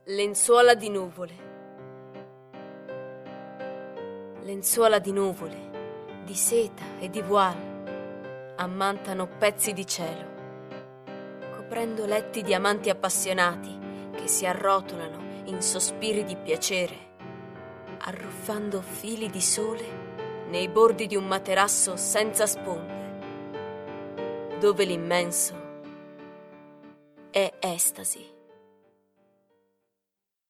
Lenzuola di nuvole. Lenzuola di nuvole, di seta e di voile, ammantano pezzi di cielo, coprendo letti di amanti appassionati che si arrotolano in sospiri di piacere, arruffando fili di sole nei bordi di un materasso senza sponde, dove l'immenso è estasi.